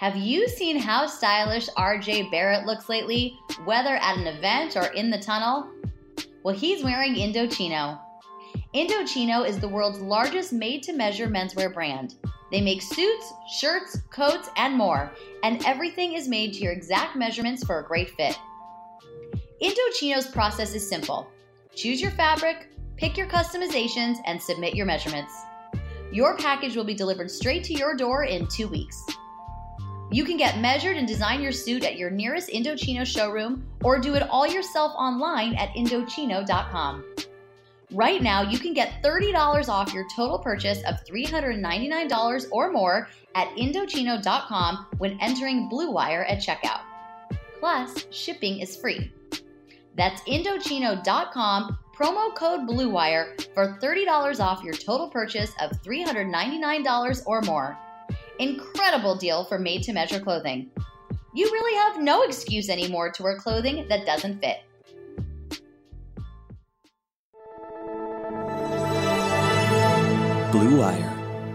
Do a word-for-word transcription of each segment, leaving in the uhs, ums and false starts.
Have you seen how stylish R J Barrett looks lately, whether at an event or in the tunnel? Well, he's wearing Indochino. Indochino is the world's largest made-to-measure menswear brand. They make suits, shirts, coats, and more, and everything is made to your exact measurements for a great fit. Indochino's process is simple. Choose your fabric, pick your customizations, and submit your measurements. Your package will be delivered straight to your door in two weeks. You can get measured and design your suit at your nearest Indochino showroom or do it all yourself online at Indochino dot com. Right now, you can get thirty dollars off your total purchase of three hundred ninety-nine dollars or more at Indochino dot com when entering Blue Wire at checkout. Plus, shipping is free. That's Indochino dot com, promo code Blue Wire for thirty dollars off your total purchase of three hundred ninety-nine dollars or more. Incredible deal for made-to-measure clothing. You really have no excuse anymore to wear clothing that doesn't fit. Blue Wire.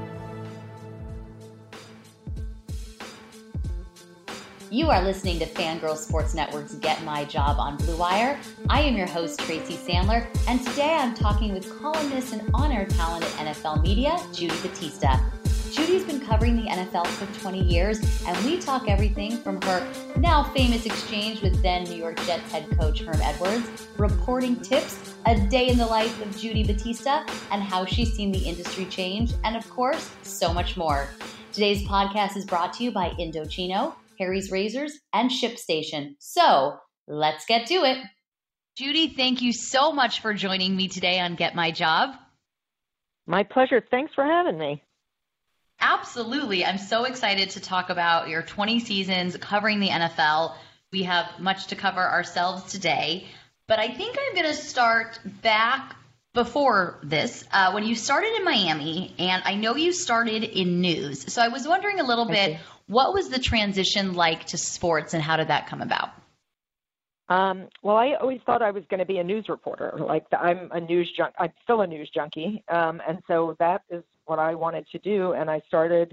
You are listening to Fangirl Sports Network's Get My Job on Blue Wire. I am your host, Tracy Sandler, and today I'm talking with columnist and on-air talent at N F L Media, Judy Battista. Judy's been covering the N F L for twenty years, and we talk everything from her now famous exchange with then New York Jets head coach Herm Edwards, reporting tips, a day in the life of Judy Battista, and how she's seen the industry change, and of course, so much more. Today's podcast is brought to you by Indochino, Harry's Razors, and ShipStation. So let's get to it. Judy, thank you so much for joining me today on Get My Job. My pleasure. Thanks for having me. Absolutely. I'm so excited to talk about your twenty seasons covering the N F L. We have much to cover ourselves today, but I think I'm going to start back before this, uh, when you started in Miami, and I know you started in news. So I was wondering a little bit, what was the transition like to sports and how did that come about? Um, well, I always thought I was going to be a news reporter. Like I'm a news junk. I'm still a news junkie. Um, and so that is what I wanted to do. And I started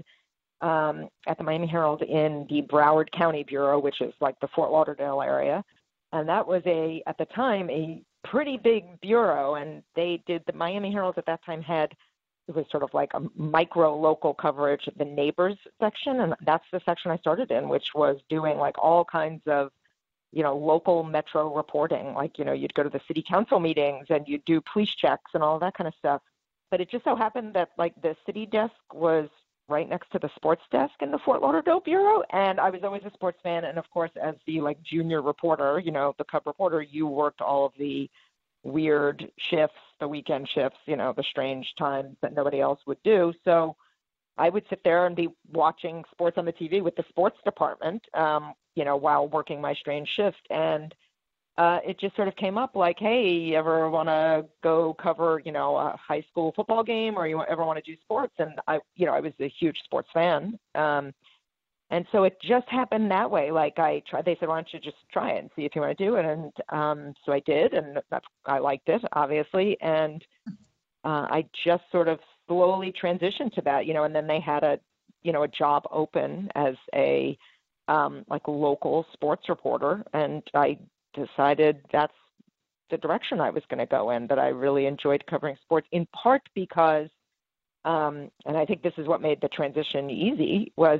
um, at the Miami Herald in the Broward County Bureau, which is like the Fort Lauderdale area. And that was a, at the time, a pretty big bureau. And they did, the Miami Herald at that time had, it was sort of like a micro local coverage of the neighbors section. And that's the section I started in, which was doing like all kinds of, you know, local metro reporting. Like, you know, you'd go to the city council meetings and you'd do police checks and all that kind of stuff. But it just so happened that like the city desk was right next to the sports desk in the Fort Lauderdale Bureau. And I was always a sports fan. And of course, as the like junior reporter, you know, the cub reporter, you worked all of the weird shifts, the weekend shifts, you know, the strange times that nobody else would do. So I would sit there and be watching sports on the T V with the sports department, um, you know, while working my strange shift. And uh, it just sort of came up like, hey, you ever want to go cover, you know, a high school football game, or you ever want to do sports? And I, you know, I was a huge sports fan. Um, and so it just happened that way. Like I tried, they said, why don't you just try it and see if you want to do it? And um, so I did, and that's, I liked it, obviously. And uh, I just sort of slowly transitioned to that, you know, and then they had a, you know, a job open as a, um, like local sports reporter. And I decided that's the direction I was going to go in, that I really enjoyed covering sports, in part because, um, and I think this is what made the transition easy, was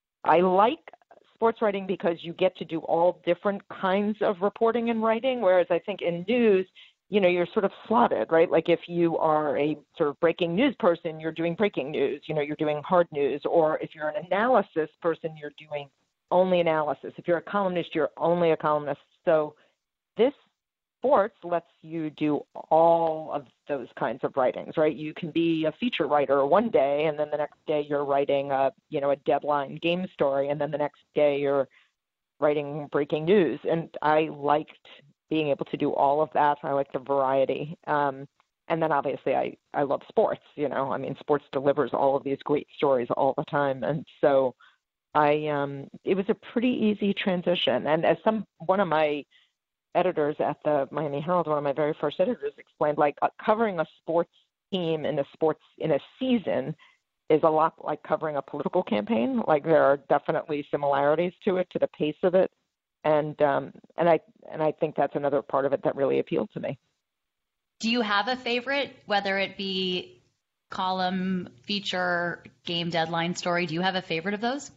I like sports writing because you get to do all different kinds of reporting and writing. Whereas I think in news, you know, you're sort of slotted, right? Like if you are a sort of breaking news person, you're doing breaking news, you know, you're doing hard news. Or if you're an analysis person, you're doing only analysis. If you're a columnist, you're only a columnist. So this sports lets you do all of those kinds of writings, right? You can be a feature writer one day, and then the next day you're writing a, you know, a deadline game story, and then the next day you're writing breaking news. And I liked being able to do all of that. I like the variety. Um, and then obviously I, I love sports, you know, I mean, sports delivers all of these great stories all the time. And so I, um, it was a pretty easy transition. And as some, one of my editors at the Miami Herald, one of my very first editors explained, like uh, covering a sports team in a sports, in a season is a lot like covering a political campaign. Like there are definitely similarities to it, to the pace of it. And um, and I and I think that's another part of it that really appealed to me. Do you have a favorite, whether it be column, feature, game deadline story? Do you have a favorite of those?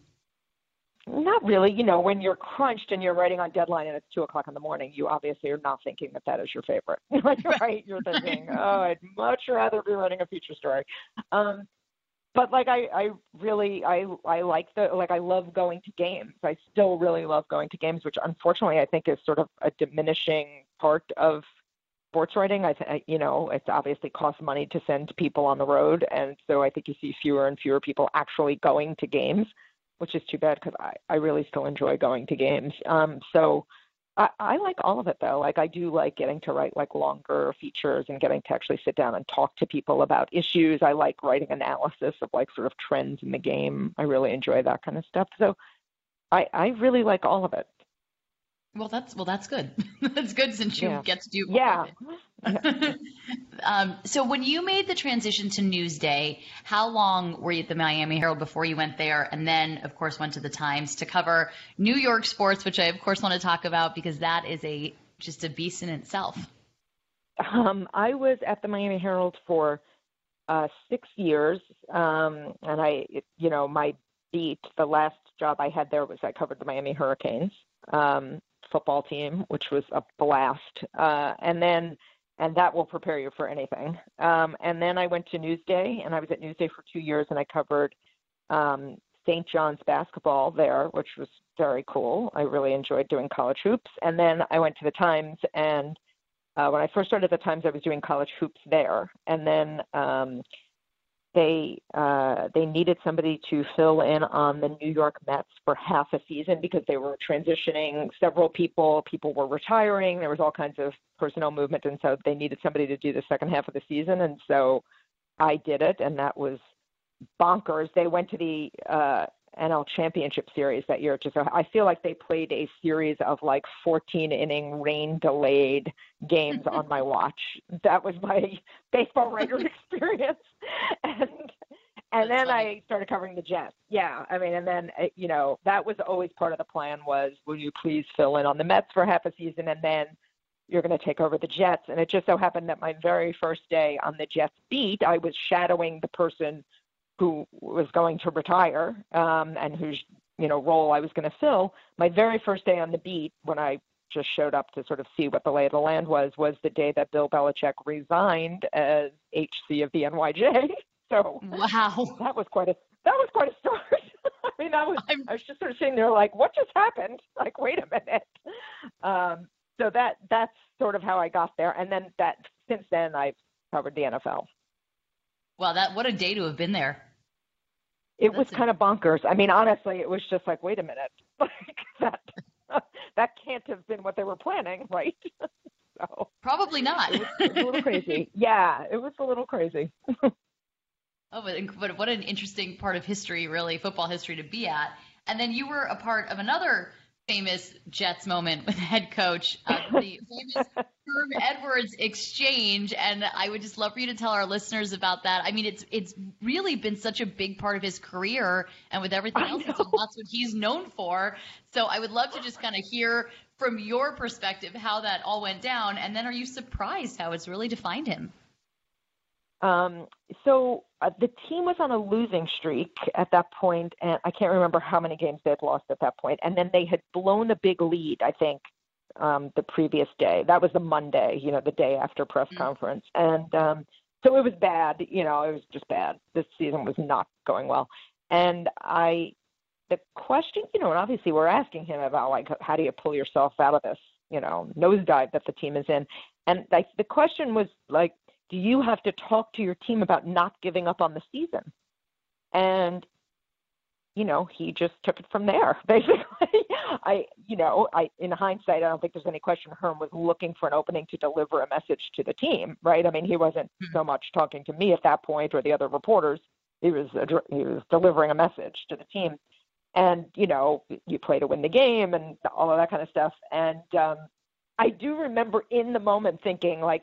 Not really. You know, when you're crunched and you're writing on deadline and it's two o'clock in the morning, you obviously are not thinking that that is your favorite. Right? You're thinking, oh, I'd much rather be writing a feature story. Um, But like I, I really I I like the like I love going to games. I still really love going to games, which unfortunately I think is sort of a diminishing part of sports writing. I th- you know it's obviously costs money to send people on the road, and so I think you see fewer and fewer people actually going to games, which is too bad because I, I really still enjoy going to games. Um, so. I, I like all of it though. Like I do like getting to write like longer features and getting to actually sit down and talk to people about issues. I like writing analysis of like sort of trends in the game. I really enjoy that kind of stuff. So I, I really like all of it. Well, that's well, that's good. That's good since you Yeah. get to do all yeah. of it. um, so when you made the transition to Newsday, how long were you at the Miami Herald before you went there? And then, of course, went to the Times to cover New York sports, which I, of course, want to talk about because that is a just a beast in itself. Um, I was at the Miami Herald for uh, six years, um, and I, you know, my beat, the last job I had there was I covered the Miami Hurricanes um, football team, which was a blast, uh, and then, and that will prepare you for anything. Um, and then I went to Newsday, and I was at Newsday for two years, and I covered um, Saint John's basketball there, which was very cool. I really enjoyed doing college hoops. And then I went to the Times, and uh, when I first started at the Times, I was doing college hoops there. And then um, they uh, they needed somebody to fill in on the New York Mets for half a season because they were transitioning several people. People were retiring. There was all kinds of personnel movement, and so they needed somebody to do the second half of the season. And so I did it, and that was bonkers. They went to the uh, N L Championship Series that year. Just so I feel like they played a series of like fourteen inning rain delayed games on my watch. That was my baseball writer experience. And and then I started covering the Jets. Yeah, I mean, and then you know that was always part of the plan was, will you please fill in on the Mets for half a season, and then you're going to take over the Jets. And it just so happened that my very first day on the Jets beat, I was shadowing the person who was going to retire um, and whose you know role I was going to fill. My very first day on the beat, when I just showed up to sort of see what the lay of the land was, was the day that Bill Belichick resigned as H C of the N Y J. So wow, that was quite a that was quite a start. I mean, I was I'm... I was just sort of sitting there like, what just happened? Like, wait a minute. Um, so that that's sort of how I got there, and then that since then I've covered the N F L. Wow, that what a day to have been there. It That's was a... kind of bonkers. I mean, honestly, it was just like, wait a minute, like that that can't have been what they were planning, right? So probably not. It was, it was a little crazy. Yeah, it was a little crazy. Oh, but, but what an interesting part of history, really, football history to be at. And then you were a part of another famous Jets moment with head coach, uh, the famous Herm Edwards exchange, and I would just love for you to tell our listeners about that. I mean, it's it's really been such a big part of his career, and with everything else, that's what he's known for. So I would love to just kind of hear from your perspective how that all went down, and then are you surprised how it's really defined him? Um, so uh, the team was on a losing streak at that point, and I can't remember how many games they had lost at that point. And then they had blown a big lead, I think, um, the previous day. That was the Monday, you know, the day after press mm-hmm. conference. And um, so it was bad. You know, it was just bad. This season was not going well. And I, the question, you know, and obviously we're asking him about, like, how do you pull yourself out of this, you know, nosedive that the team is in? And like the question was, like, do you have to talk to your team about not giving up on the season? And, you know, he just took it from there, basically. I, you know, I, in hindsight, I don't think there's any question Herm was looking for an opening to deliver a message to the team, right? I mean, he wasn't so much talking to me at that point or the other reporters. He was, he was delivering a message to the team. And, you know, you play to win the game and all of that kind of stuff. And um, I do remember in the moment thinking, like,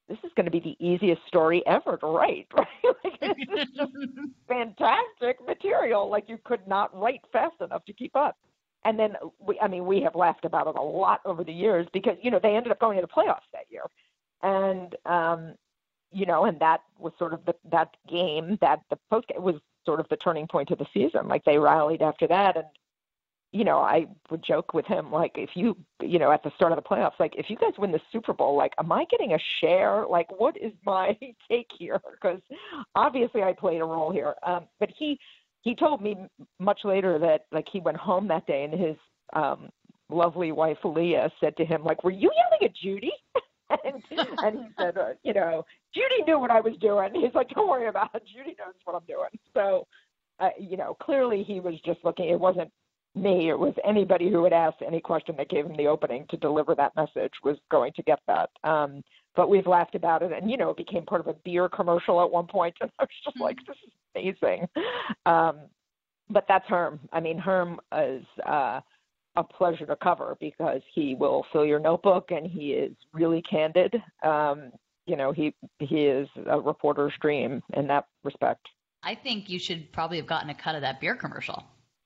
this is going to be the easiest story ever to write, right? Like, this is just fantastic material. Like, you could not write fast enough to keep up. And then, we, I mean, we have laughed about it a lot over the years because, you know, they ended up going to the playoffs that year. And, um, you know, and that was sort of the, that game, that the post game was sort of the turning point of the season. Like, they rallied after that. And, you know, I would joke with him, like, if you, you know, at the start of the playoffs, like, if you guys win the Super Bowl, like, am I getting a share? Like, what is my take here? Because obviously I played a role here. Um, but he, he told me much later that, like, he went home that day and his um, lovely wife, Leah, said to him, like, were you yelling at Judy? and, and he said, uh, you know, Judy knew what I was doing. He's like, don't worry about it. Judy knows what I'm doing. So, uh, you know, clearly he was just looking, it wasn't me, it was anybody who would ask any question that gave him the opening to deliver that message was going to get that. Um, but we've laughed about it, and, you know, it became part of a beer commercial at one point, and I was just like, this is amazing. Um, but that's Herm. I mean, Herm is uh, a pleasure to cover because he will fill your notebook, and he is really candid. Um, you know, he he is a reporter's dream in that respect. I think you should probably have gotten a cut of that beer commercial.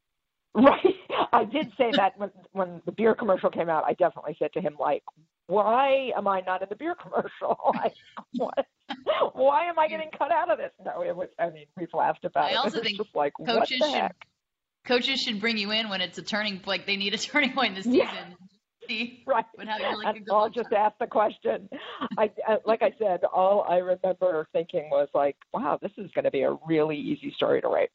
Right. I did say that when when the beer commercial came out, I definitely said to him, like, why am I not in the beer commercial? Like, what? Why am I getting cut out of this? No, it was, I mean, we've laughed about I it. also It's think just like, coaches what the should, heck? coaches should bring you in when it's a turning, like they need a turning point in the season. Yeah. See right. what how you really And could go. I'll just ask the question. I, I, like I said, all I remember thinking was like, wow, this is going to be a really easy story to write.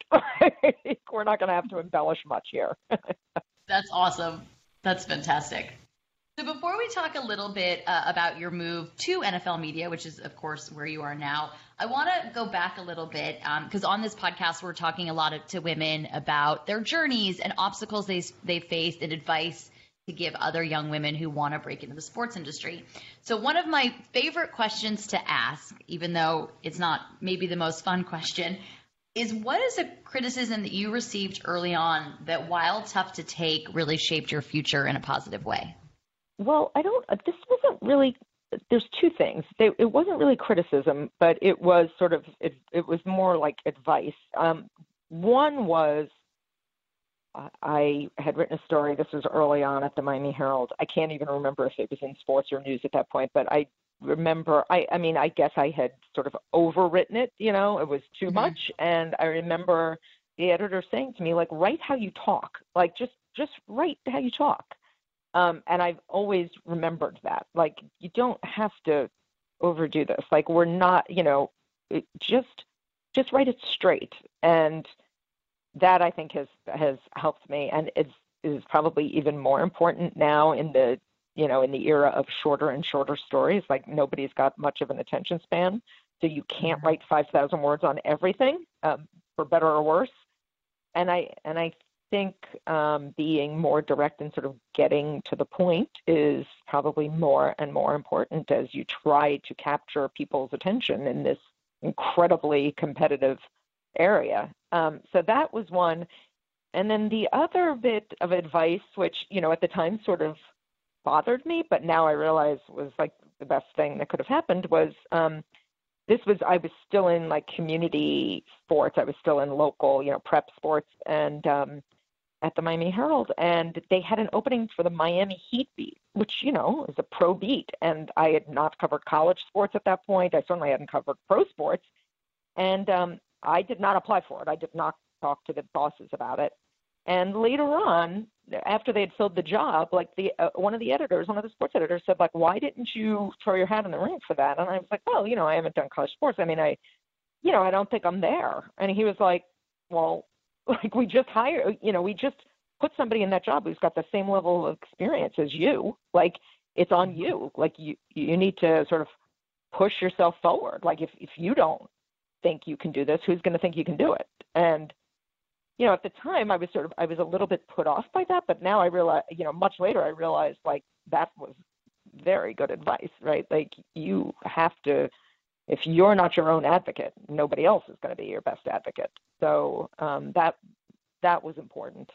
We're not going to have to embellish much here. That's awesome. That's fantastic. So before we talk a little bit uh, about your move to N F L media, which is, of course, where you are now, I want to go back a little bit because um, on this podcast, we're talking a lot of, to women about their journeys and obstacles they, they faced and advice to give other young women who want to break into the sports industry. So one of my favorite questions to ask, even though it's not maybe the most fun question, is what is a criticism that you received early on that, while tough to take, really shaped your future in a positive way? Well, I don't, this wasn't really, there's two things. They, it wasn't really criticism, but it was sort of, it, it was more like advice. Um, one was, I had written a story, this was early on at the Miami Herald. I can't even remember if it was in sports or news at that point, but I remember, I, I mean, I guess I had sort of overwritten it, you know, it was too mm-hmm. much. And I remember the editor saying to me, like, write how you talk, like, just, just write how you talk. Um, and I've always remembered that, like, you don't have to overdo this. Like, we're not, you know, it, just, just write it straight. And that, I think, has has helped me, and it's is probably even more important now in the you know in the era of shorter and shorter stories. Like, nobody's got much of an attention span, so you can't write five thousand words on everything, um, for better or worse. And I and I think um, being more direct and sort of getting to the point is probably more and more important as you try to capture people's attention in this incredibly competitive area. Um, so that was one. And then the other bit of advice, which, you know, at the time sort of bothered me, but now I realize was like the best thing that could have happened, was um, this was, I was still in like community sports. I was still in local, you know, prep sports and um, at the Miami Herald. And they had an opening for the Miami Heat beat, which, you know, is a pro beat. And I had not covered college sports at that point. I certainly hadn't covered pro sports. And um, I did not apply for it. I did not talk to the bosses about it. And later on, after they had filled the job, like the uh, one of the editors, one of the sports editors said, like, why didn't you throw your hat in the ring for that? And I was like, well, you know, I haven't done college sports. I mean, I, you know, I don't think I'm there. And he was like, well, like, we just hired, you know, we just put somebody in that job who's got the same level of experience as you. Like, it's on you. Like, you, you need to sort of push yourself forward. Like, if, if you don't think you can do this, who's going to think you can do it? And, you know, at the time I was sort of, I was a little bit put off by that, but now I realize, you know, much later I realized, like, that was very good advice, right? Like, you have to, if you're not your own advocate, nobody else is going to be your best advocate. So um, that, that was important.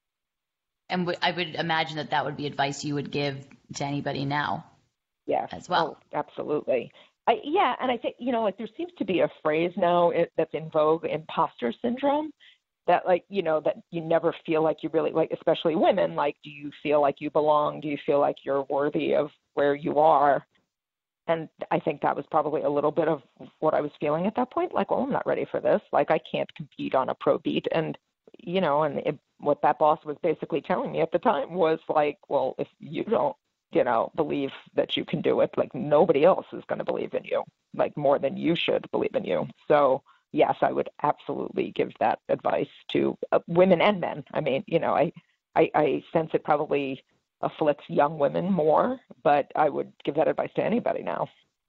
And w- I would imagine that that would be advice you would give to anybody now. Yeah, as well. Oh, absolutely. I, yeah, and I think, you know, like there seems to be a phrase now it, that's in vogue, imposter syndrome, that like, you know, that you never feel like you really, like, especially women, like, do you feel like you belong? Do you feel like you're worthy of where you are? And I think that was probably a little bit of what I was feeling at that point. Like, well, I'm not ready for this. Like, I can't compete on a pro beat. And, you know, and it, what that boss was basically telling me at the time was like, well, if you don't, you know, believe that you can do it, like nobody else is going to believe in you, like more than you should believe in you. So yes, I would absolutely give that advice to uh, women and men. I mean, you know, I, I, I sense it probably afflicts young women more, but I would give that advice to anybody now.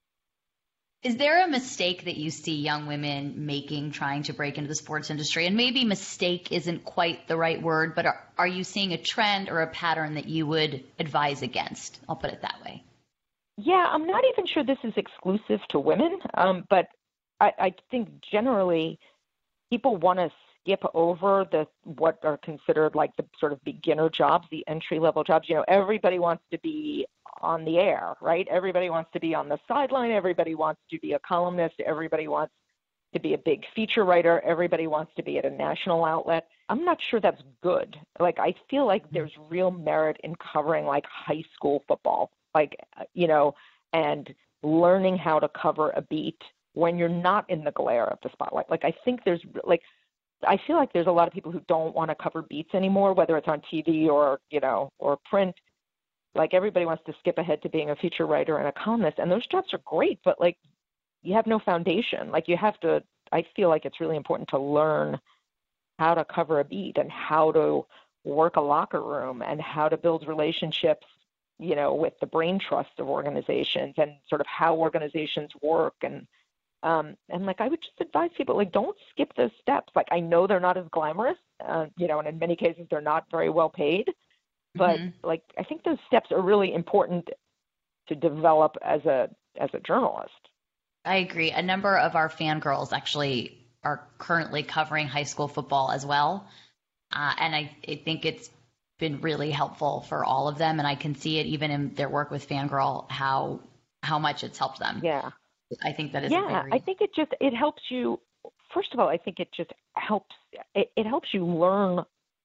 Is there a mistake that you see young women making trying to break into the sports industry? And maybe mistake isn't quite the right word, but are, are you seeing a trend or a pattern that you would advise against? I'll put it that way. Yeah, I'm not even sure this is exclusive to women, um, but I, I think generally people want to skip over the what are considered like the sort of beginner jobs, the entry-level jobs. You know, everybody wants to be on the air, right? Everybody wants to be on the sideline. Everybody wants to be a columnist. Everybody wants to be a big feature writer. Everybody wants to be at a national outlet. I'm not sure that's good. Like, I feel like there's real merit in covering like high school football, like, you know, and learning how to cover a beat when you're not in the glare of the spotlight. Like, I think there's like, I feel like there's a lot of people who don't want to cover beats anymore, whether it's on T V or, you know, or print. Like, everybody wants to skip ahead to being a feature writer and a columnist, and those jobs are great, but like, you have no foundation. Like, you have to, I feel like it's really important to learn how to cover a beat and how to work a locker room and how to build relationships, you know, with the brain trust of organizations and sort of how organizations work. And, um, and like, I would just advise people, like, don't skip those steps. Like, I know they're not as glamorous, uh, you know, and in many cases they're not very well paid. But mm-hmm. like, I think those steps are really important to develop as a as a journalist. I agree. A number of our fangirls actually are currently covering high school football as well, uh, and I, I think it's been really helpful for all of them. And I can see it even in their work with Fangirl how how much it's helped them. Yeah, I think that is. Yeah, very... I think it just it helps you. First of all, I think it just helps. It, it helps you learn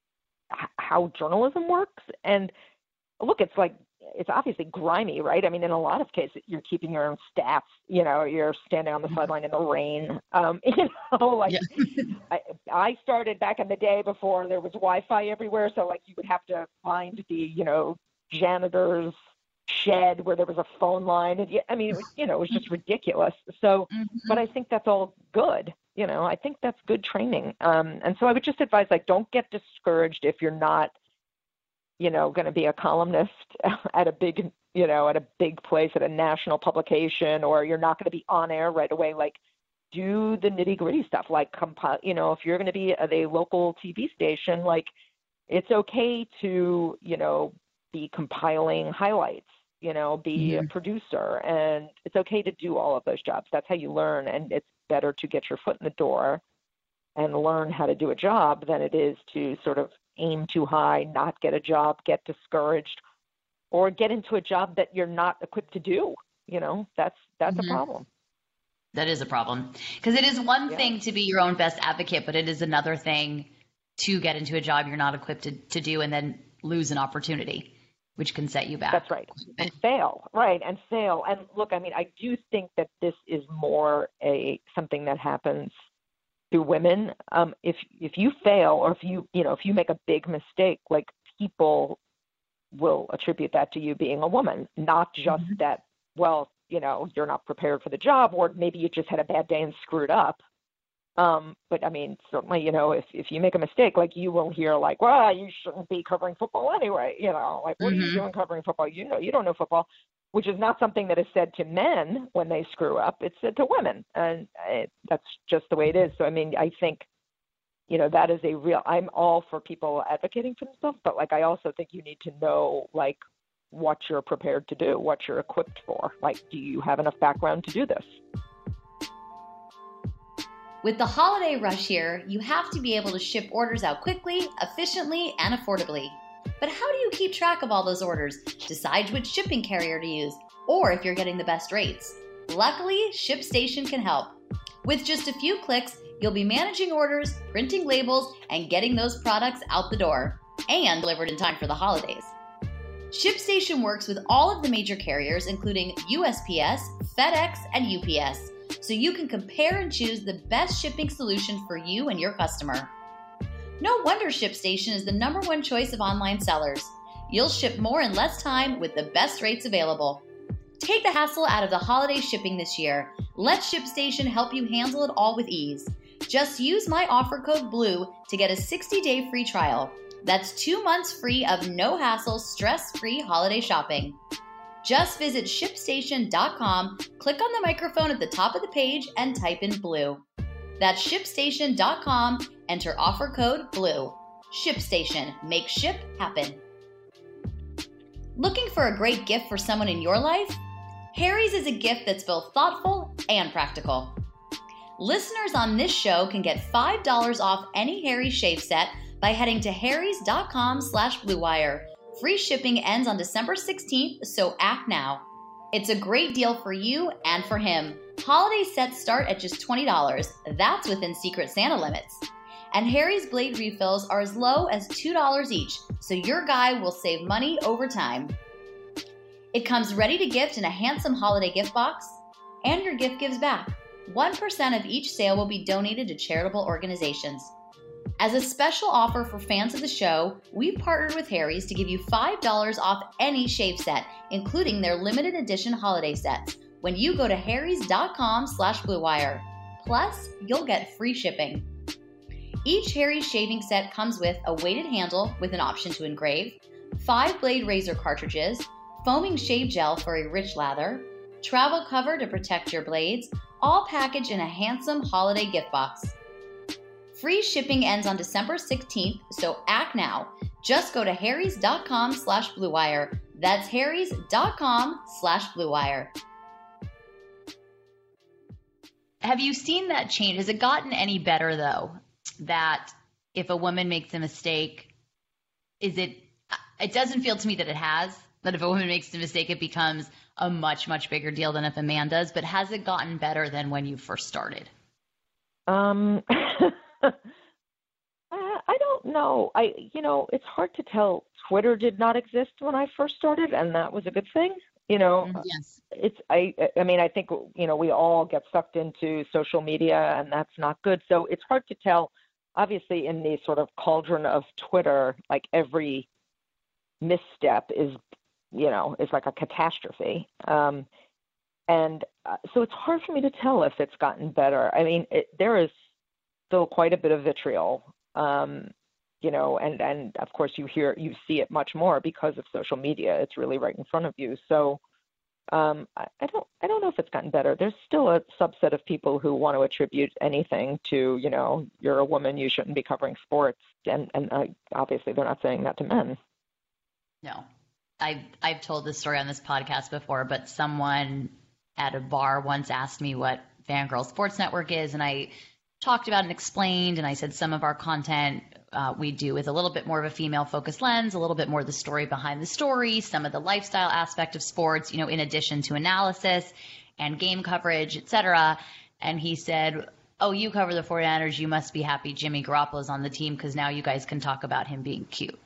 how journalism works. And look, it's like, it's obviously grimy, right? I mean, in a lot of cases, you're keeping your own staff, you know, you're standing on the sideline in the rain. Um, you know, like yeah. I, I started back in the day before there was Wi-Fi everywhere. So like you would have to find the, you know, janitor's shed where there was a phone line. And I mean, it was, you know, it was just ridiculous. So, mm-hmm. but I think that's all good. You know, I think that's good training. Um, and so I would just advise, like, don't get discouraged if you're not, you know, going to be a columnist at a big, you know, at a big place, at a national publication, or you're not going to be on air right away. Like, do the nitty gritty stuff, like compile, you know, if you're going to be at a local T V station, like, it's okay to, you know, be compiling highlights, you know, be mm-hmm. a producer, and it's okay to do all of those jobs. That's how you learn. And it's better to get your foot in the door and learn how to do a job than it is to sort of aim too high, not get a job, get discouraged, or get into a job that you're not equipped to do. You know, that's, that's mm-hmm. a problem. That is a problem, because it is one yeah. thing to be your own best advocate, but it is another thing to get into a job you're not equipped to, to do and then lose an opportunity, which can set you back. That's right. And fail. Right. And fail. And look, I mean, I do think that this is more a something that happens to women. Um, if if you fail, or if you, you know, if you make a big mistake, like, people will attribute that to you being a woman, not just mm-hmm. that, well, you know, you're not prepared for the job, or maybe you just had a bad day and screwed up. Um, but I mean, certainly, you know, if, if you make a mistake, like, you will hear like, well, you shouldn't be covering football anyway. You know, like, what mm-hmm. are you doing covering football? You know, you don't know football, which is not something that is said to men when they screw up. It's said to women. And it, that's just the way it is. So, I mean, I think, you know, that is a real, I'm all for people advocating for themselves, but like, I also think you need to know, like, what you're prepared to do, what you're equipped for. Like, do you have enough background to do this? With the holiday rush here, you have to be able to ship orders out quickly, efficiently, and affordably. But how do you keep track of all those orders, decide which shipping carrier to use, or if you're getting the best rates? Luckily, ShipStation can help. With just a few clicks, you'll be managing orders, printing labels, and getting those products out the door, and delivered in time for the holidays. ShipStation works with all of the major carriers, including U S P S, FedEx, and U P S, so you can compare and choose the best shipping solution for you and your customer. No wonder ShipStation is the number one choice of online sellers. You'll ship more in less time with the best rates available. Take the hassle out of the holiday shipping this year. Let ShipStation help you handle it all with ease. Just use my offer code BLUE to get a sixty-day free trial. That's two months free of no-hassle, stress-free holiday shopping. Just visit ShipStation dot com, click on the microphone at the top of the page, and type in BLUE. That's ShipStation dot com, enter offer code BLUE. ShipStation, make ship happen. Looking for a great gift for someone in your life? Harry's is a gift that's both thoughtful and practical. Listeners on this show can get five dollars off any Harry's shave set by heading to harrys dot com slash blue wire. Free shipping ends on December sixteenth, so act now. It's a great deal for you and for him. Holiday sets start at just twenty dollars. That's within Secret Santa limits. And Harry's blade refills are as low as two dollars each, so your guy will save money over time. It comes ready to gift in a handsome holiday gift box, and your gift gives back. one percent of each sale will be donated to charitable organizations. As a special offer for fans of the show, we've partnered with Harry's to give you five dollars off any shave set, including their limited edition holiday sets, when you go to harrys dot com slash blue wire. Plus, you'll get free shipping. Each Harry's shaving set comes with a weighted handle with an option to engrave, five blade razor cartridges, foaming shave gel for a rich lather, travel cover to protect your blades, all packaged in a handsome holiday gift box. Free shipping ends on December sixteenth, so act now. Just go to harrys dot com slash blue wire. That's harrys dot com slash blue wire. Have you seen that change? Has it gotten any better, though, that if a woman makes a mistake, is it, it doesn't feel to me that it has, that if a woman makes a mistake, it becomes a much, much bigger deal than if a man does, but has it gotten better than when you first started? Um, I don't know. I, you know, it's hard to tell. Twitter did not exist when I first started, and that was a good thing. You know, yes. It's, I, I mean, I think, you know, we all get sucked into social media, and that's not good. So it's hard to tell. Obviously, in the sort of cauldron of Twitter, like every misstep is, you know, is like a catastrophe. Um, and uh, so it's hard for me to tell if it's gotten better. I mean, it, there is still quite a bit of vitriol, um, you know, and, and of course you hear, you see it much more because of social media. It's really right in front of you. So um, I, I don't, I don't know if it's gotten better. There's still a subset of people who want to attribute anything to, you know, you're a woman, you shouldn't be covering sports. And, and uh, obviously they're not saying that to men. No, I've, I've told this story on this podcast before, but someone at a bar once asked me what Fangirl Sports Network is, and I talked about and explained, and I said some of our content uh, we do with a little bit more of a female-focused lens, a little bit more of the story behind the story, some of the lifestyle aspect of sports, you know, in addition to analysis and game coverage, et cetera. And he said, oh, you cover the 49ers, you must be happy Jimmy Garoppolo's on the team because now you guys can talk about him being cute.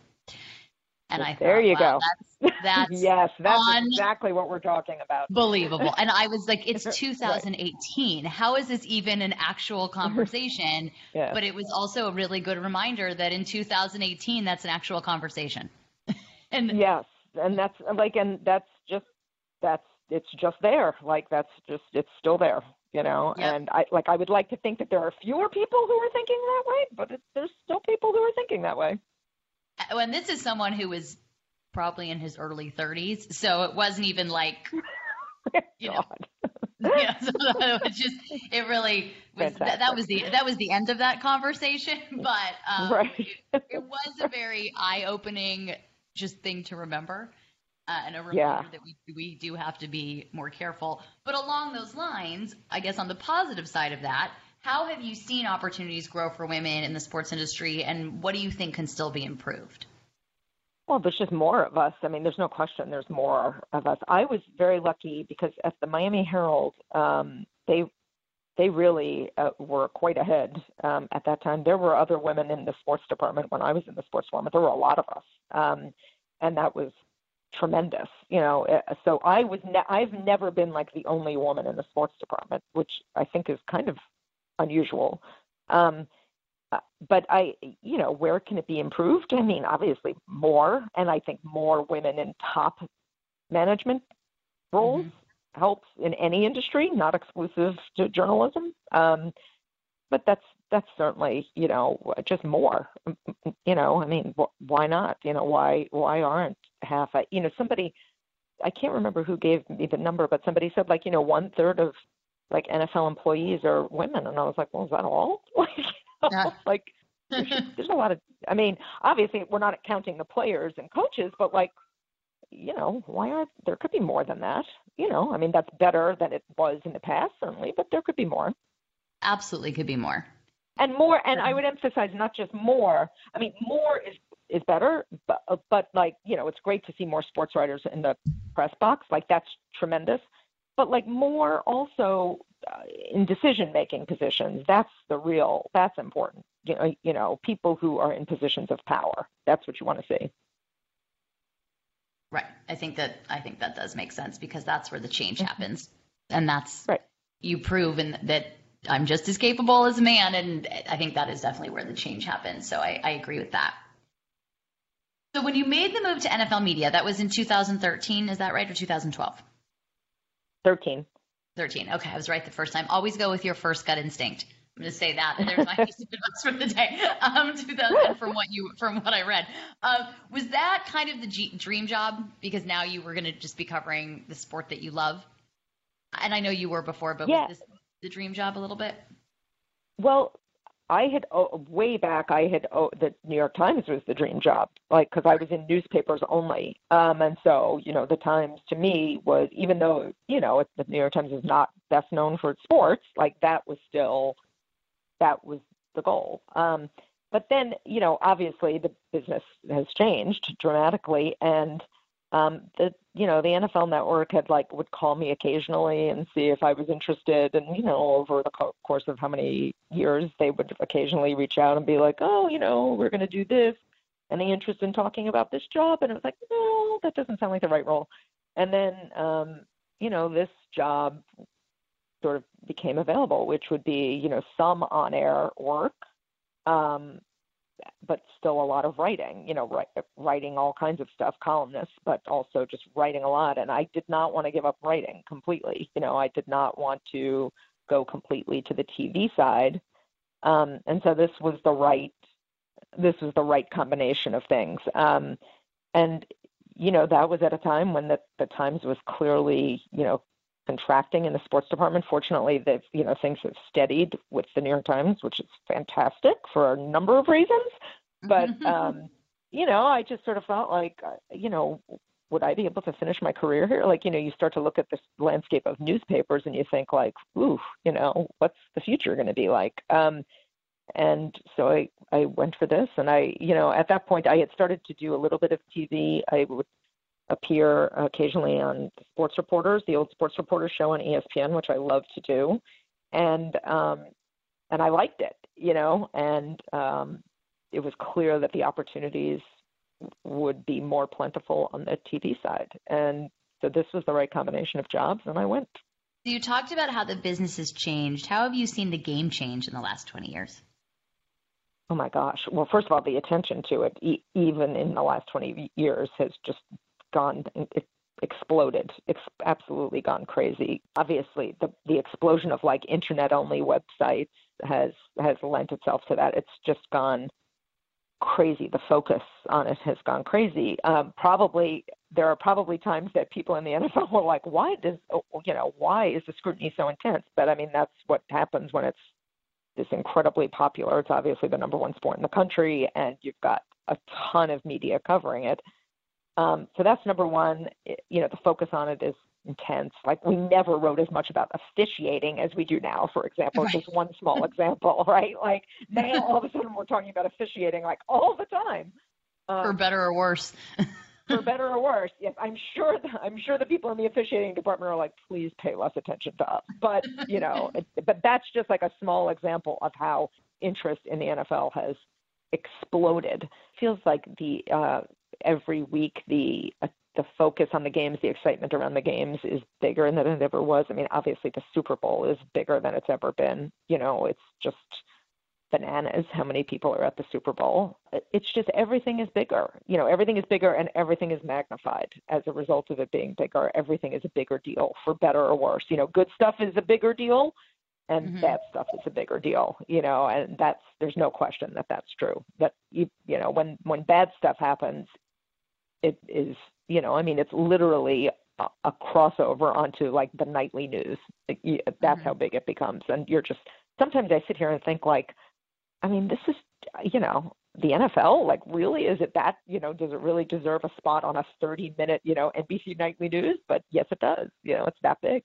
And I there thought, you wow, go. That's, that's yes, that's exactly what we're talking about. Believable. And I was like, it's two thousand eighteen. Right. How is this even an actual conversation? Yeah. But it was also a really good reminder that in two thousand eighteen, that's an actual conversation. and yes, and that's like, and that's just that's it's just there. Like that's just it's still there, you know. Yep. And I like I would like to think that there are fewer people who are thinking that way, but it, there's still people who are thinking that way. And this is someone who was probably in his early thirties, so it wasn't even like, you know, yeah, so it was just, it really was, that, that was the, that was the end of that conversation, but um, right. it, it was a very eye-opening just thing to remember, uh, and a reminder yeah. that we, we do have to be more careful. But along those lines, I guess on the positive side of that, how have you seen opportunities grow for women in the sports industry, and what do you think can still be improved? Well, there's just more of us. I mean, there's no question there's more of us. I was very lucky because at the Miami Herald, um, they they really uh, were quite ahead um, at that time. There were other women in the sports department when I was in the sports department. There were a lot of us, um, and that was tremendous. You know, uh, so I was. Ne- I've never been like the only woman in the sports department, which I think is kind of unusual. Um, Uh, but I, you know, where can it be improved? I mean, obviously more, and I think more women in top management roles mm-hmm. helps in any industry, not exclusive to journalism. Um, but that's that's certainly, you know, just more. You know, I mean, wh- why not? You know, why why aren't half? I, you know, somebody, I can't remember who gave me the number, but somebody said like, you know, one third of like N F L employees are women, and I was like, well, is that all? Like. Yeah. Like there's, there's a lot of, I mean, obviously we're not counting the players and coaches, but like, you know, why aren't, there could be more than that, you know, I mean, that's better than it was in the past, certainly, but there could be more. Absolutely could be more. And more, and I would emphasize not just more, I mean, more is, is better, but, but like, you know, it's great to see more sports writers in the press box, like that's tremendous, but like more also Uh, in decision-making positions, that's the real, that's important. You know, you know, people who are in positions of power, that's what you want to see. Right. I think that, I think that does make sense because that's where the change happens. And that's, right. You prove in, that I'm just as capable as a man. And I think that is definitely where the change happens. So I, I agree with that. So when you made the move to N F L Media, that was in two thousand thirteen, is that right? Or two thousand twelve? thirteen. thirteen. Okay, I was right the first time. Always go with your first gut instinct. I'm going to say that. There's my piece of advice for the day. Um, to the, from what you, from what I read, uh, was that kind of the G- dream job? Because now you were going to just be covering the sport that you love, and I know you were before, but yeah. Was this the dream job a little bit? Well, I had oh, way back. I had oh, the New York Times was the dream job, like because I was in newspapers only, um, and so you know the Times to me was, even though you know the New York Times is not best known for its sports, like that was still that was the goal. Um, but then you know obviously the business has changed dramatically, and um, the you know the N F L Network had like would call me occasionally and see if I was interested, and you know over the co- course of how many years they would occasionally reach out and be like, oh, you know we're going to do this. Any interest in talking about this job? And it was like, no, that doesn't sound like the right role. And then um, you know this job sort of became available, which would be you know some on-air work. Um, but still a lot of writing, you know, write, writing all kinds of stuff, columnists, but also just writing a lot. And I did not want to give up writing completely. You know, I did not want to go completely to the T V side. Um, and so this was the right, this was the right combination of things. Um, and, you know, that was at a time when the, the Times was clearly, you know, contracting in the sports department. Fortunately, they've, you know, things have steadied with the New York Times, which is fantastic for a number of reasons. But, um, you know, I just sort of felt like, you know, would I be able to finish my career here? Like, you know, you start to look at this landscape of newspapers and you think like, ooh, you know, what's the future going to be like? Um, and so I, I went for this. And I, you know, at that point I had started to do a little bit of T V. I would appear occasionally on Sports Reporters, the old Sports Reporters show on E S P N, which I love to do. And, um, and I liked it, you know, and um, it was clear that the opportunities would be more plentiful on the T V side. And so this was the right combination of jobs, and I went. You talked about how the business has changed. How have you seen the game change in the last twenty years? Oh my gosh. Well, first of all, the attention to it, e- even in the last twenty years, has just gone, it exploded. It's absolutely gone crazy. Obviously, the the explosion of like internet-only websites has has lent itself to that. It's just gone crazy. The focus on it has gone crazy. Um, probably there are probably times that people in the N F L were like, "Why does you know why is the scrutiny so intense?" But I mean, that's what happens when it's this incredibly popular. It's obviously the number one sport in the country, and you've got a ton of media covering it. Um, so that's number one. It, you know, the focus on it is intense. Like we never wrote as much about officiating as we do now, for example. Right. Just one small example, right? Like now all of a sudden we're talking about officiating like all the time. Um, For better or worse. For better or worse, yes, I'm sure. The, I'm sure the people in the officiating department are like, please pay less attention to us. But you know, it, but that's just like a small example of how interest in the N F L has exploded. Feels like the uh, every week the uh, the focus on the games, the excitement around the games is bigger than it ever was. I mean, obviously the Super Bowl is bigger than it's ever been. You know, it's just bananas how many people are at the Super Bowl. It's just everything is bigger. You know, everything is bigger and everything is magnified as a result of it being bigger. Everything is a bigger deal, for better or worse. You know, good stuff is a bigger deal and mm-hmm. bad stuff is a bigger deal, you know, and that's, there's no question that that's true. That, you, you know, when, when bad stuff happens, it is, you know, I mean, it's literally a, a crossover onto like the nightly news. That's mm-hmm. how big it becomes. And you're just, sometimes I sit here and think like, I mean, this is, you know, the N F L, like really, is it that, you know, does it really deserve a spot on a thirty minute, you know, N B C nightly news? But yes, it does. You know, it's that big.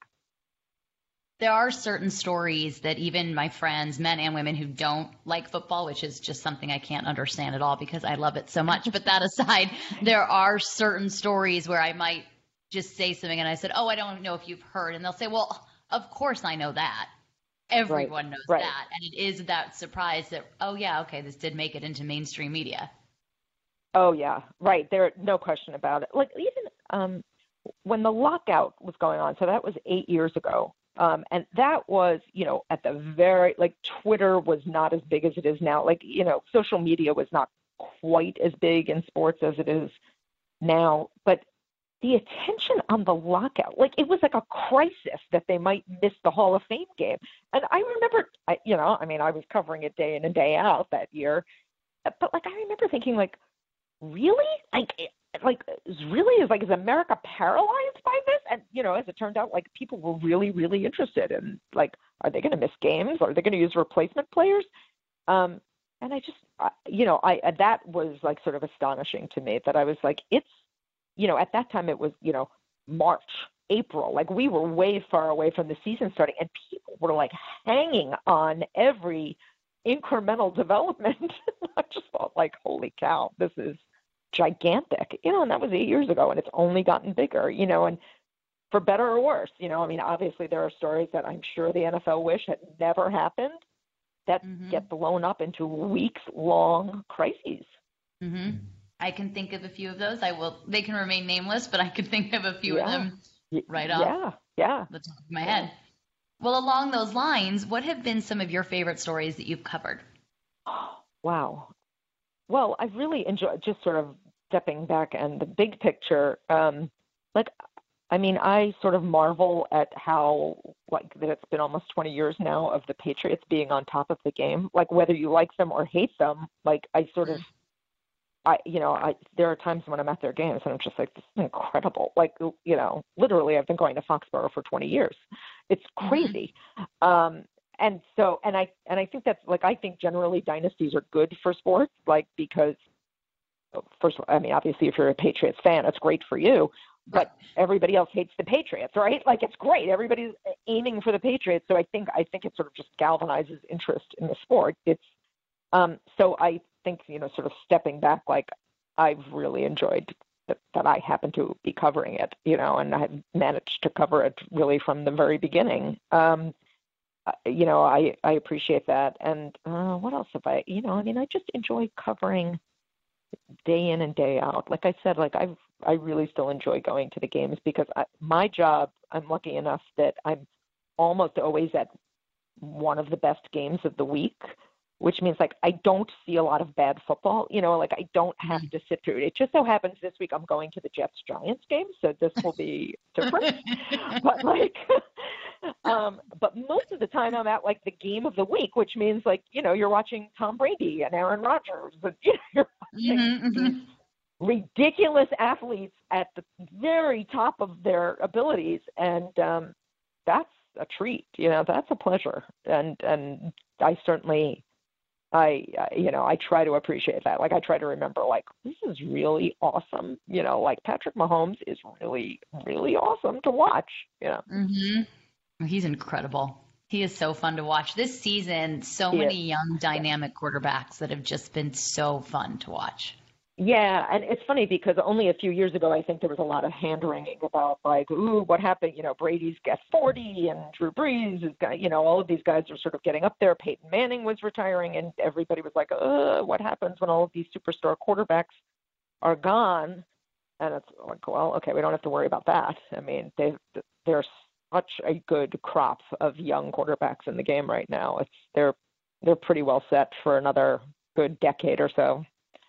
There are certain stories that even my friends, men and women who don't like football, which is just something I can't understand at all because I love it so much. But that aside, there are certain stories where I might just say something and I said, oh, I don't know if you've heard. And they'll say, well, of course I know that. Everyone right, knows right. that. And it is that surprise that, oh, yeah, okay, this did make it into mainstream media. Oh, yeah, right. There, no question about it. Like even um, when the lockout was going on, so that was eight years ago. Um, and that was, you know, at the very, like Twitter was not as big as it is now. Like, you know, social media was not quite as big in sports as it is now. But the attention on the lockout, like it was like a crisis that they might miss the Hall of Fame game. And I remember, I, you know, I mean, I was covering it day in and day out that year. But like, I remember thinking like, really? Like, like is really is like, is America paralyzed by this? And, you know, as it turned out, like people were really, really interested in like, are they going to miss games? Are they going to use replacement players? Um, and I just, uh, you know, I, that was like sort of astonishing to me that I was like, it's, you know, at that time it was, you know, March, April, like we were way far away from the season starting and people were like hanging on every incremental development. I just thought like, holy cow, this is gigantic, you know, and that was eight years ago and it's only gotten bigger, you know, and for better or worse, you know, I mean, obviously there are stories that I'm sure the N F L wish had never happened that mm-hmm. get blown up into weeks long crises. Mm-hmm. I can think of a few of those. I will, they can remain nameless, but I can think of a few yeah. of them right off yeah. yeah. the top of my head. Well, along those lines, what have been some of your favorite stories that you've covered? Wow. Well, I've really enjoyed just sort of stepping back and the big picture. Um, like, I mean, I sort of marvel at how, like, that it's been almost twenty years now of the Patriots being on top of the game. Like, whether you like them or hate them, like, I sort of, I, you know, I, there are times when I'm at their games and I'm just like, this is incredible. Like, you know, literally I've been going to Foxborough for twenty years. It's crazy. Mm-hmm. Um, and so, and I, and I think that's like, I think generally dynasties are good for sports, like, because first of all, I mean, obviously if you're a Patriots fan, it's great for you, but everybody else hates the Patriots, right? Like it's great. Everybody's aiming for the Patriots. So I think, I think it sort of just galvanizes interest in the sport. It's, um, so I think, you know, sort of stepping back, like I've really enjoyed that, that I happen to be covering it, you know, and I've managed to cover it really from the very beginning. Um, you know, I, I appreciate that. And uh, what else have I, you know, I mean, I just enjoy covering day in and day out. Like I said, like I've, I really still enjoy going to the games because I, my job, I'm lucky enough that I'm almost always at one of the best games of the week, which means like I don't see a lot of bad football, you know, like I don't have to sit through it. It just so happens this week I'm going to the Jets Giants game, so this will be different. But like, um, but most of the time I'm at like the game of the week, which means like, you know, you're watching Tom Brady and Aaron Rodgers, and you know, you're watching mm-hmm, mm-hmm. these ridiculous athletes at the very top of their abilities, and um, that's a treat, you know, that's a pleasure, and and I certainly. I, you know, I try to appreciate that. Like, I try to remember, like, this is really awesome. You know, like, Patrick Mahomes is really, really awesome to watch, you know. Mm-hmm. He's incredible. He is so fun to watch. This season, so he many is. young, dynamic quarterbacks that have just been so fun to watch. Yeah, and it's funny because only a few years ago, I think there was a lot of hand-wringing about like, ooh, what happened? You know, Brady's got forty, and Drew Brees is, got, you know, all of these guys are sort of getting up there. Peyton Manning was retiring, and everybody was like, uh, what happens when all of these superstar quarterbacks are gone? And it's like, well, okay, we don't have to worry about that. I mean, they there's such a good crop of young quarterbacks in the game right now. It's they're they're pretty well set for another good decade or so.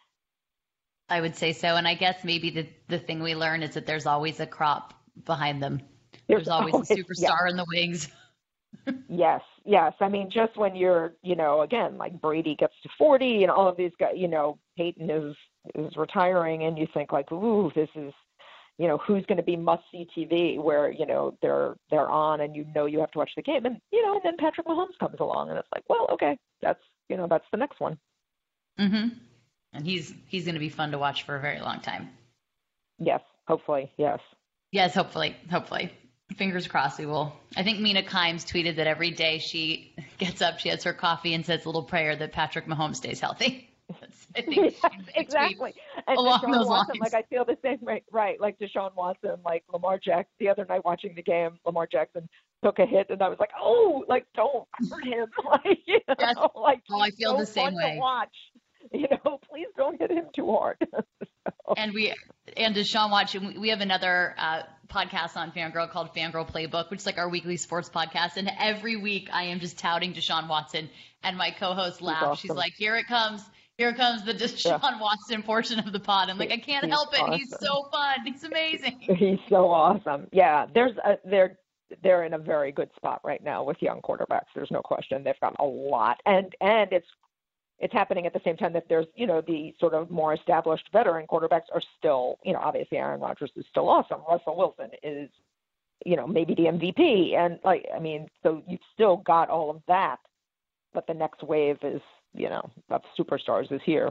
I would say so. And I guess maybe the, the thing we learn is that there's always a crop behind them. There's, there's always, always a superstar yeah. in the wings. Yes, yes. I mean, just when you're, you know, again, like Brady gets to forty and all of these guys, you know, Peyton is, is retiring and you think like, ooh, this is, you know, who's going to be must-see T V where, you know, they're they're on and you know you have to watch the game. And, you know, and then Patrick Mahomes comes along and it's like, well, okay, that's, you know, that's the next one. Mm-hmm. And he's he's going to be fun to watch for a very long time. Yes, hopefully, yes. Yes, hopefully, hopefully. Fingers crossed we will. I think Mina Kimes tweeted that every day she gets up, she has her coffee and says a little prayer that Patrick Mahomes stays healthy. That's, I think yes, exactly. And along Deshaun those Watson, lines. like I feel the same way, right? Like Deshaun Watson, like Lamar Jackson. The other night watching the game, Lamar Jackson took a hit, and I was like, oh, like don't hurt him, like you know, yes. like oh, I feel so the same fun way. To watch. You know, please don't hit him too hard. so. And we, and Deshaun Watson, we have another uh, podcast on Fangirl called Fangirl Playbook, which is like our weekly sports podcast. And every week I am just touting Deshaun Watson, and my co-host laughs. Awesome. She's like, "Here it comes, here comes the Deshaun yeah. Watson portion of the pod." I'm like, I can't He's help it. awesome. He's so fun. He's amazing. He's so awesome. Yeah, there's a, they're they're in a very good spot right now with young quarterbacks. There's no question. They've got a lot, and and it's. It's happening at the same time that there's, you know, the sort of more established veteran quarterbacks are still, you know, obviously Aaron Rodgers is still awesome. Russell Wilson is, you know, maybe the M V P. And, like, I mean, so you've still got all of that. But the next wave is, you know, of superstars is here.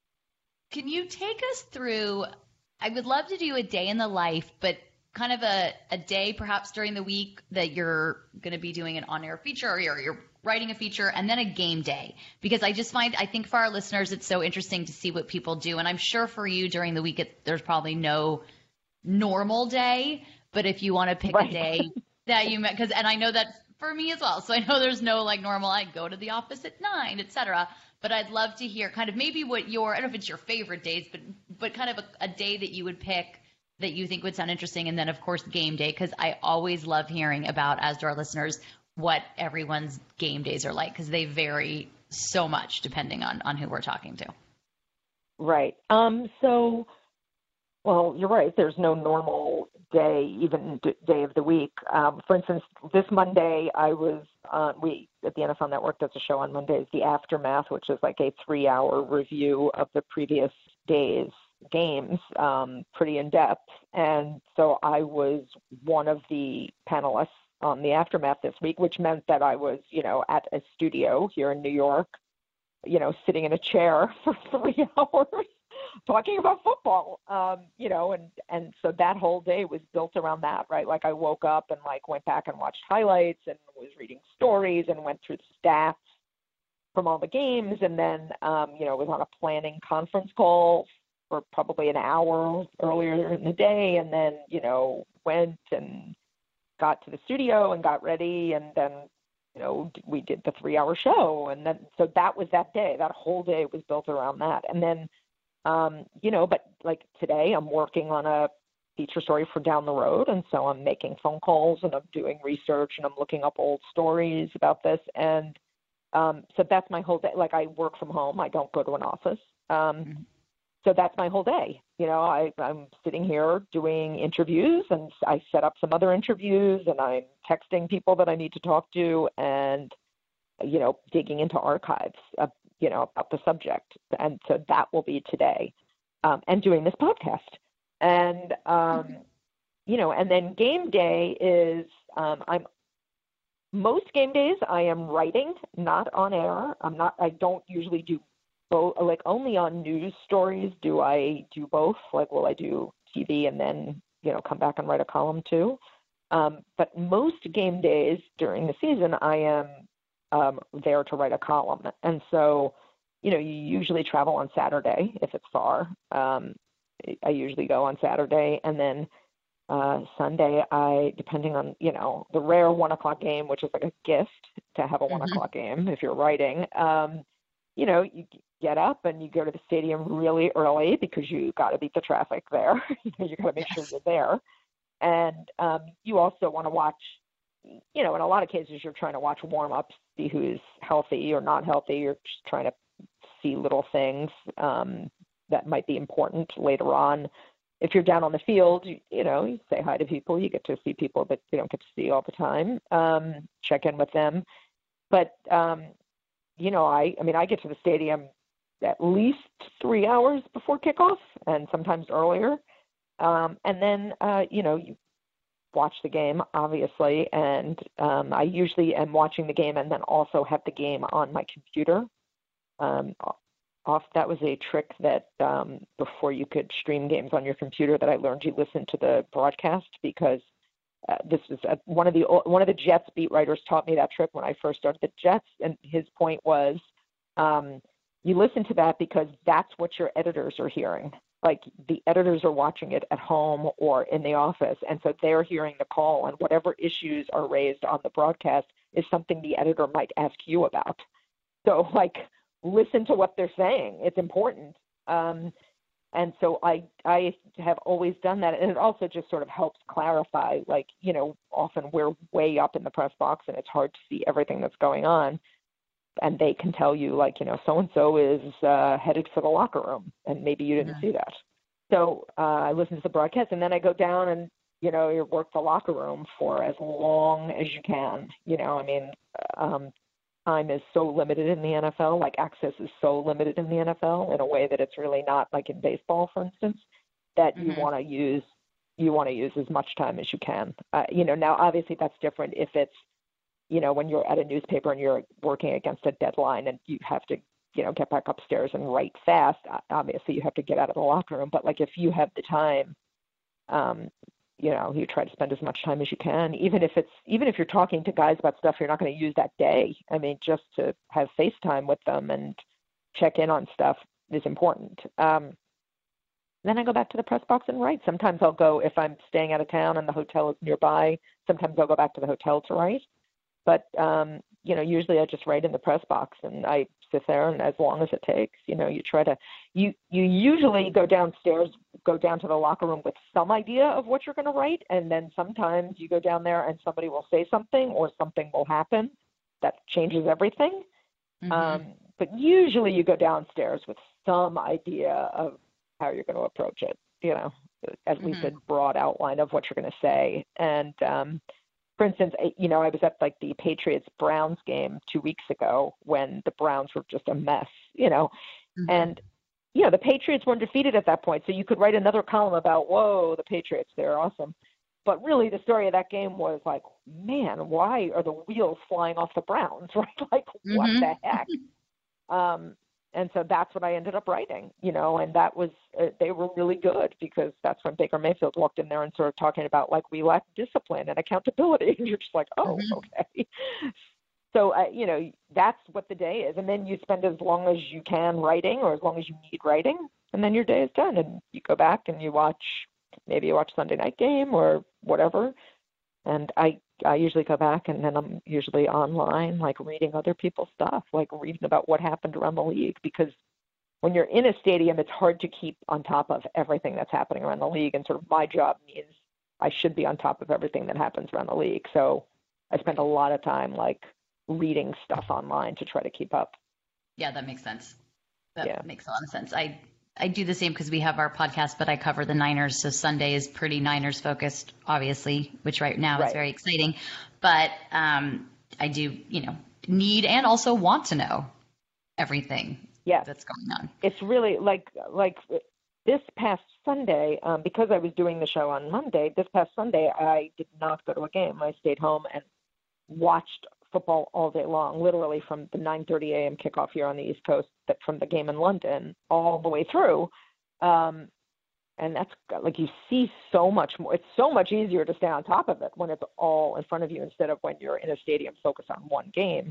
Can you take us through, I would love to do a day in the life, but kind of a, a day perhaps during the week that you're going to be doing an on-air feature or you're, you're writing a feature, and then a game day. Because I just find, I think for our listeners, it's so interesting to see what people do. And I'm sure for you during the week, it, there's probably no normal day. But if you want to pick right. a day that you met, because, and I know that for me as well. So I know there's no like normal, I go to the office at nine, et cetera. But I'd love to hear kind of maybe what your, I don't know if it's your favorite days, but, but kind of a, a day that you would pick that you think would sound interesting. And then of course, game day, because I always love hearing about, as do our listeners, what everyone's game days are like, because they vary so much depending on, on who we're talking to. Right. Um, so, well, you're right. There's no normal day, even d- day of the week. Um, for instance, this Monday, I was, uh, we at the N F L Network does a show on Mondays, The Aftermath, which is like a three-hour review of the previous day's games, um, pretty in-depth. And so I was one of the panelists on The Aftermath this week, which meant that I was, you know, at a studio here in New York, you know, sitting in a chair for three hours talking about football, um, you know, and, and so that whole day was built around that, right? Like I woke up and like went back and watched highlights and was reading stories and went through the stats from all the games. And then, um, you know, was on a planning conference call for probably an hour earlier in the day. And then, you know, went and got to the studio and got ready, and then, you know, we did the three-hour show, and then so that was that day. That whole day was built around that, and then, um, you know, but like today, I'm working on a feature story for down the road, and so I'm making phone calls and I'm doing research and I'm looking up old stories about this, and um, so that's my whole day. Like I work from home. I don't go to an office. Um, mm-hmm. So that's my whole day. You know, I, I'm sitting here doing interviews, and I set up some other interviews, and I'm texting people that I need to talk to, and, you know, digging into archives, uh, you know, about the subject. And so that will be today, um, and doing this podcast. And, um, you know, and then game day is, um, I'm, most game days I am writing, not on air. I'm not, I don't usually do both, like only on news stories do I do both. Like, will I do T V and then, you know, come back and write a column too? Um, but most game days during the season, I am um, there to write a column. And so you know, you usually travel on Saturday if it's far. Um, I usually go on Saturday, and then uh, Sunday, I, depending on, you know, the rare one o'clock game, which is like a gift to have a one Mhm. o'clock game if you're writing, um, you know, you get up and you go to the stadium really early because you got to beat the traffic there. you know, you got to make sure Yes. you're there. And um, you also want to watch, you know, in a lot of cases, you're trying to watch warm-ups, see who's healthy or not healthy. You're just trying to see little things um, that might be important later on. If you're down on the field, you, you know, you say hi to people. You get to see people that you don't get to see all the time. Um, check in with them. But, um, you know, I, I mean, I get to the stadium at least three hours before kickoff and sometimes earlier. Um, and then, uh, you know, you watch the game, obviously, and um, I usually am watching the game and then also have the game on my computer. Um, off that was a trick that um, before you could stream games on your computer that I learned you listen to the broadcast because uh, this was uh, one of the one of the Jets beat writers taught me that trick when I first started the Jets, and his point was um, you listen to that because that's what your editors are hearing. Like the editors are watching it at home or in the office, and so they're hearing the call, and whatever issues are raised on the broadcast is something the editor might ask you about. So, like, listen to what they're saying. It's important. Um, and so I I have always done that, and it also just sort of helps clarify, like, you know, often we're way up in the press box, and it's hard to see everything that's going on. And they can tell you, like, you know, so-and-so is uh, headed for the locker room, and maybe you didn't Mhm. see that. So uh, I listen to the broadcast, and then I go down and, you know, you work the locker room for as long as you can. You know, I mean, um, time is so limited in the N F L, like access is so limited in the N F L in a way that it's really not like in baseball, for instance, that you Mhm. want to use you want to use as much time as you can. Uh, you know, now obviously that's different if it's, you know, when you're at a newspaper and you're working against a deadline and you have to, you know, get back upstairs and write fast, obviously you have to get out of the locker room. But like if you have the time, um, you know, you try to spend as much time as you can, even if it's, even if you're talking to guys about stuff you're not going to use that day. I mean, just to have FaceTime with them and check in on stuff is important. Um, then I go back to the press box and write. Sometimes I'll go, if I'm staying out of town and the hotel is nearby, sometimes I'll go back to the hotel to write. But, um, you know, usually I just write in the press box and I sit there, and as long as it takes, you know, you try to, you, you usually go downstairs, go down to the locker room with some idea of what you're going to write. And then sometimes you go down there and somebody will say something or something will happen that changes everything. Mhm. Um, but usually you go downstairs with some idea of how you're going to approach it, you know, at least Mhm. a broad outline of what you're going to say. And, um, for instance, you know, I was at like the Patriots-Browns game two weeks ago when the Browns were just a mess, you know, Mhm. and, you know, the Patriots weren't defeated at that point. So you could write another column about, whoa, the Patriots, they're awesome. But really the story of that game was like, man, why are the wheels flying off the Browns, right? Like, what Mhm. the heck? Um, and so that's what I ended up writing, you know, and that was, uh, they were really good because that's when Baker Mayfield walked in there and started talking about, like, we lack discipline and accountability. And you're just like, oh, Mhm. okay. So, uh, you know, that's what the day is. And then you spend as long as you can writing or as long as you need writing. And then your day is done. And you go back and you watch, maybe you watch Sunday night game or whatever. And I, I usually go back and then I'm usually online, like reading other people's stuff, like reading about what happened around the league. Because when you're in a stadium, it's hard to keep on top of everything that's happening around the league. And sort of my job means I should be on top of everything that happens around the league. So I spend a lot of time like reading stuff online to try to keep up. Yeah, that makes sense. That Yeah. makes a lot of sense. I I do the same because we have our podcast, but I cover the Niners. So Sunday is pretty Niners focused, obviously, which right now Right. is very exciting. But um, I do, you know, need and also want to know everything Yes. that's going on. It's really like, like this past Sunday, um, because I was doing the show on Monday, this past Sunday, I did not go to a game. I stayed home and watched football all day long, literally from the nine thirty a.m. kickoff here on the East Coast, that from the game in London all the way through. Um, and that's like, you see so much more. It's so much easier to stay on top of it when it's all in front of you instead of when you're in a stadium focused on one game.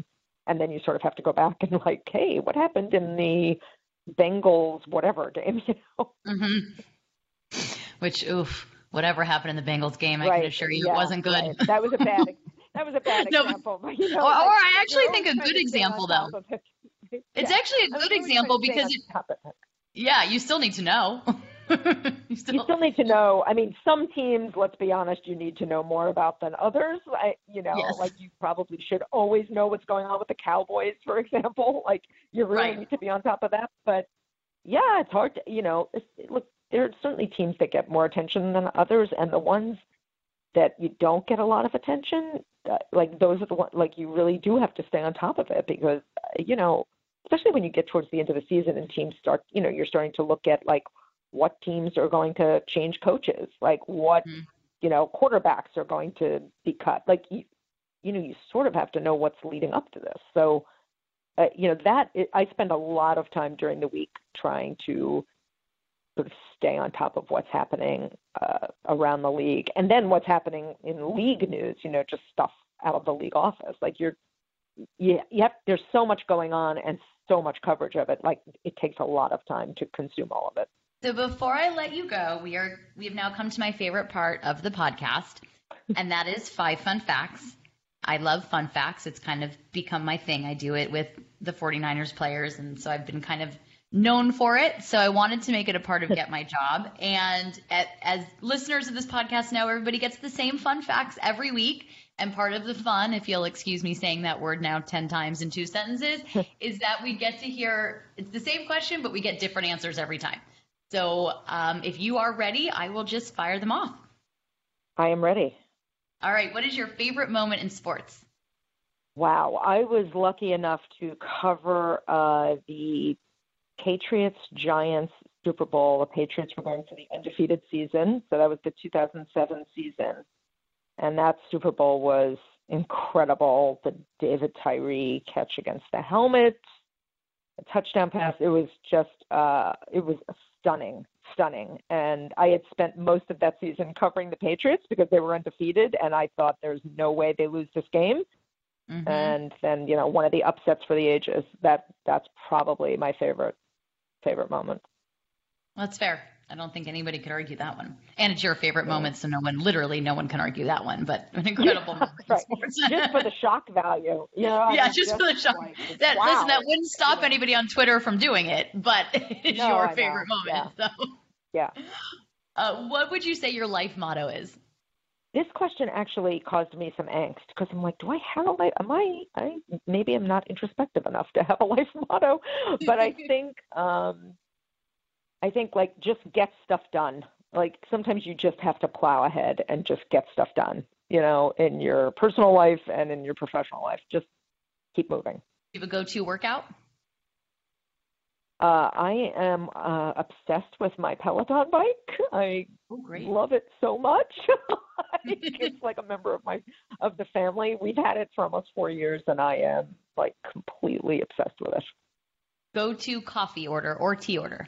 And then you sort of have to go back and like, hey, what happened in the Bengals whatever game, you know? Mm-hmm. Which, oof, whatever happened in the Bengals game, I right. can assure you yeah, it wasn't good. Right. That was a bad that was a bad no, example. But, you know, or, or like, I actually think a trying good to stay on example, top though. of it. It's yeah. actually a I mean, good you're always example trying to stay because, on it, top of it. yeah, you still need to know. you, still... you still need to know. I mean, some teams, let's be honest, you need to know more about than others. I, you know, Yes. like you probably should always know what's going on with the Cowboys, for example. Like you really Right. need to be on top of that. But yeah, it's hard to, you know, it's, look, there are certainly teams that get more attention than others, and the ones that you don't get a lot of attention, uh, like those are the ones, like you really do have to stay on top of it because, uh, you know, especially when you get towards the end of the season and teams start, you know, you're starting to look at like what teams are going to change coaches, like what, mm-hmm. you know, quarterbacks are going to be cut. Like, you, you know, you sort of have to know what's leading up to this. So, uh, you know, that it, I spend a lot of time during the week trying to sort of stay on top of what's happening uh, around the league, and then what's happening in league news. You know, just stuff out of the league office. Like you're, you, you have. There's so much going on and so much coverage of it. Like it takes a lot of time to consume all of it. So before I let you go, we are we have now come to my favorite part of the podcast, and that is five fun facts. I love fun facts. It's kind of become my thing. I do it with the 49ers players, and so I've been kind of known for it. So I wanted to make it a part of Get My Job. And at, as listeners of this podcast know, everybody gets the same fun facts every week. And part of the fun, if you'll excuse me saying that word now ten times in two sentences, is that we get to hear, it's the same question, but we get different answers every time. So um, if you are ready, I will just fire them off. I am ready. All right. What is your favorite moment in sports? Wow. I was lucky enough to cover uh, the Patriots Giants Super Bowl. The Patriots were going to the undefeated season, so that was the two thousand seven season, and that Super Bowl was incredible. The David Tyree catch against the helmet, a touchdown pass. It was just, uh, it was stunning, stunning. And I had spent most of that season covering the Patriots because they were undefeated, and I thought there's no way they lose this game. Mm-hmm. And then, you know, one of the upsets for the ages. That that's probably my favorite. favorite moment. Well, that's fair. I don't think anybody could argue that one. And it's your favorite yeah. moment, so no one, literally no one can argue that one, but an incredible yeah, moment. Right. Just for the shock value. You know, yeah, I mean, just, just for the shock. Like, that, wow. Listen, that wouldn't stop yeah. anybody on Twitter from doing it, but it's no, your I favorite know. moment. Yeah. So. yeah. Uh, what would you say your life motto is? This question actually caused me some angst because I'm like, do I have a life? Am I, I, maybe I'm not introspective enough to have a life motto, but I think, um, I think like just get stuff done. Like sometimes you just have to plow ahead and just get stuff done, you know, in your personal life and in your professional life. Just keep moving. Do you have a go-to workout? Uh, I am uh, obsessed with my Peloton bike. I oh, great. love it so much. It's like a member of my of the family. We've had it for almost four years, and I am like completely obsessed with it. Go-to coffee order or tea order?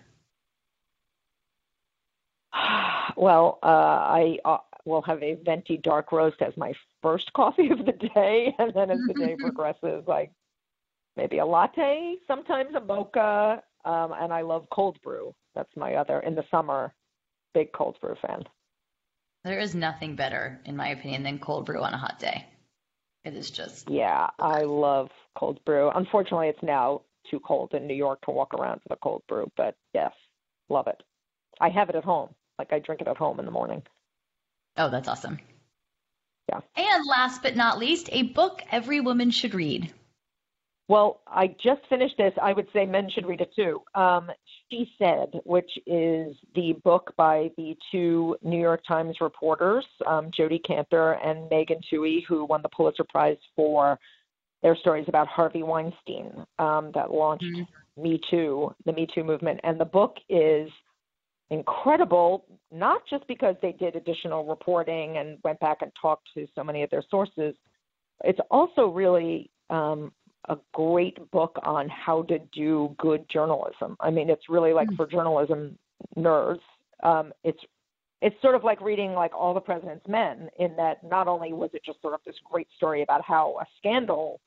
Well, uh, I uh, will have a venti dark roast as my first coffee of the day, and then as the day progresses, like maybe a latte, sometimes a mocha, um, and I love cold brew. That's my other, in the summer, big cold brew fan. There is nothing better, in my opinion, than cold brew on a hot day. It is just... Yeah, I love cold brew. Unfortunately, it's now too cold in New York to walk around with a cold brew, but yes, love it. I have it at home. Like I drink it at home in the morning. Oh, that's awesome. Yeah. And last but not least, a book every woman should read. Well, I just finished this. I would say men should read it too. Um, She Said, which is the book by the two New York Times reporters, um, Jodi Kantor and Megan Twohey, who won the Pulitzer Prize for their stories about Harvey Weinstein um, that launched mm-hmm. Me Too, the Me Too movement. And the book is incredible, not just because they did additional reporting and went back and talked to so many of their sources. It's also really um, a great book on how to do good journalism. I mean, it's really like for journalism nerds. Um, it's it's sort of like reading like All the President's Men, in that not only was it just sort of this great story about how a scandal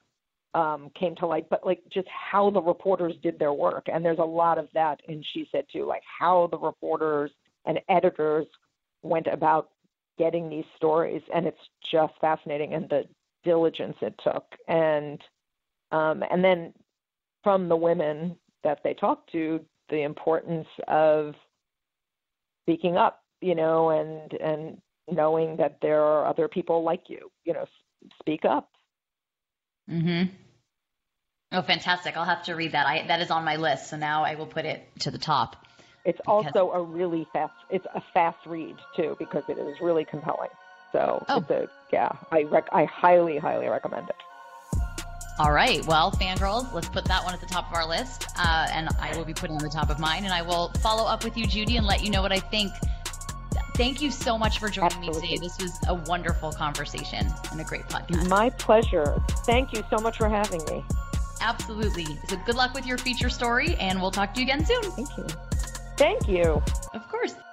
um, came to light, but like just how the reporters did their work. And there's a lot of that in She Said too, like how the reporters and editors went about getting these stories. And it's just fascinating, and the diligence it took. And, um, and then from the women that they talked to, the importance of speaking up, you know, and, and knowing that there are other people like you, you know, speak up. Mm-hmm. Oh, fantastic. I'll have to read that. I, that is on my list. So now I will put it to the top. It's because... also a really fast, it's a fast read too, because it is really compelling. So oh. it's a, yeah, I rec- I highly, highly recommend it. All right. Well, fangirls, let's put that one at the top of our list. Uh, and I will be putting on the top of mine, and I will follow up with you, Judy, and let you know what I think. Thank you so much for joining Absolutely. me today. This was a wonderful conversation and a great podcast. My pleasure. Thank you so much for having me. Absolutely. So good luck with your feature story, and we'll talk to you again soon. Thank you. Thank you. Of course.